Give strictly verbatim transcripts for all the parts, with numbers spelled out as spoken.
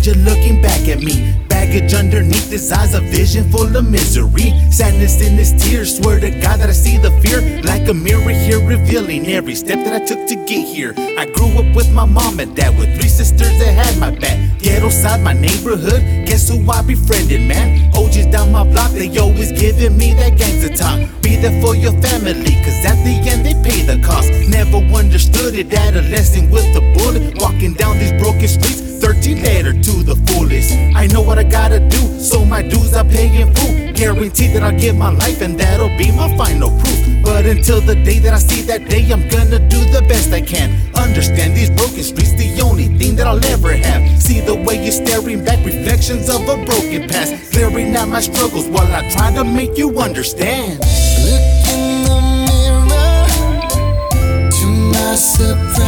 stranger looking back at me. Baggage underneath his eyes, a vision full of misery. Sadness in his tears, swear to God that I see the fear. Like a mirror here revealing every step that I took to get here. I grew up with my mom and dad, with three sisters that had my back. Ghetto side, my neighborhood, guess who I befriended, man? O Gs down my block, they always giving me that gangster talk. Be there for your family, cause at the end they pay the cost. Never understood it, adolescent with a bullet. Walking down these broken streets, thirteen later to the fullest. I know what I gotta do, so my dues I pay in full. Guarantee that I'll give my life and that'll be my final proof. But until the day that I see that day, I'm gonna do the best I can. Understand these broken streets, the only thing that I'll ever have. See the way you're staring back, reflections of a broken past. Clearing out my struggles while I try to make you understand. Look in the mirror, to my surprise,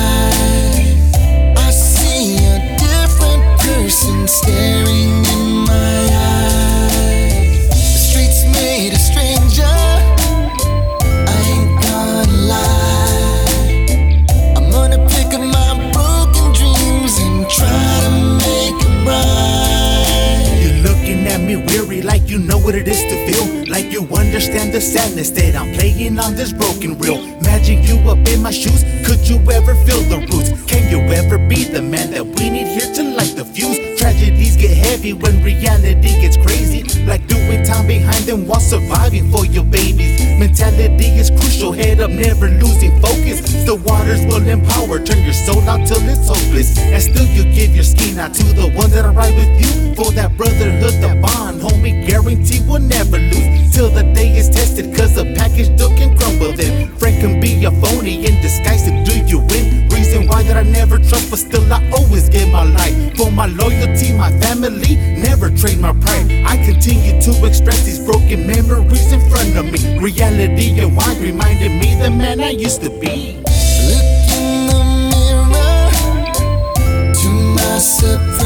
I see a different person staring in my eyes. The streets made a stranger, I ain't gonna lie. I'm gonna pick up my broken dreams and try to make them right. You're looking at me weary, like you know what it is to feel. Like you understand the sadness that I'm playing on this broken reel. Imagine you up in my shoes, could you ever feel the roots? Can you ever be the man that we need here to light the fuse? Tragedies get heavy when reality gets crazy. Like doing time behind them while surviving for your babies. Mentality is crucial, head up, never losing focus. The waters will empower, turn your soul out till it's hopeless. And still you give your skin out to the ones that are right with you. For that brotherhood, the bond, homie, guarantee we'll never lose. Till the day is tested, cause a package deal can crumble then. Friend can be a phony in disguise to do you in. Reason why that I never trust, but still I always give my life. For my loyalty, my family, never trade my pride. I continue to express these broken memories in front of me. Reality and wine reminded me the man I used to be. Look in the mirror, to my surprise,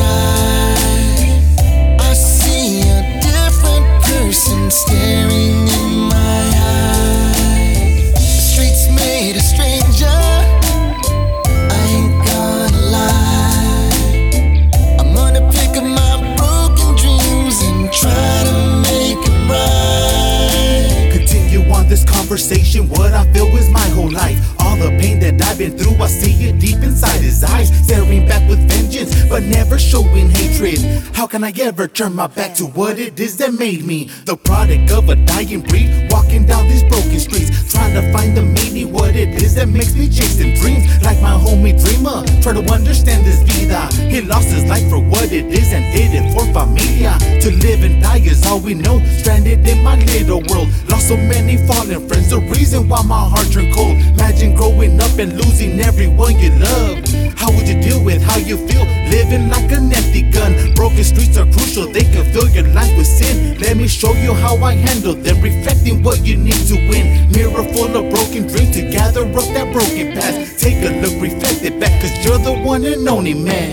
I see a different person staring in my eyes. The streets made a stranger, I ain't gonna lie. I'm gonna pick up my broken dreams and try to make them right. Continue on this conversation, what I feel is my whole life. All the pain that I've been through, I see it deep inside his eyes. Staring back with vengeance, but never showing hatred. How can I ever turn my back to what it is that made me? The product of a dying breed, walking down these broken streets, trying to find the meaning, what it is that makes me chasing dreams. Like my homie Dreamer, try to understand this vida. He lost his life for what it is and did it for familia. To live and die is all we know, stranded in my little world. Lost so many fallen friends, the reason why my heart turned cold. Imagine growing up and losing everyone you loved. How would you deal with how you feel, living like an empty gun? Broken streets are crucial, they can fill your life with sin. Let me show you how I handle them, reflecting what you need to win. Mirror full of broken dreams to gather up that broken past. Take a look, reflect it back, cause you're the one and only man.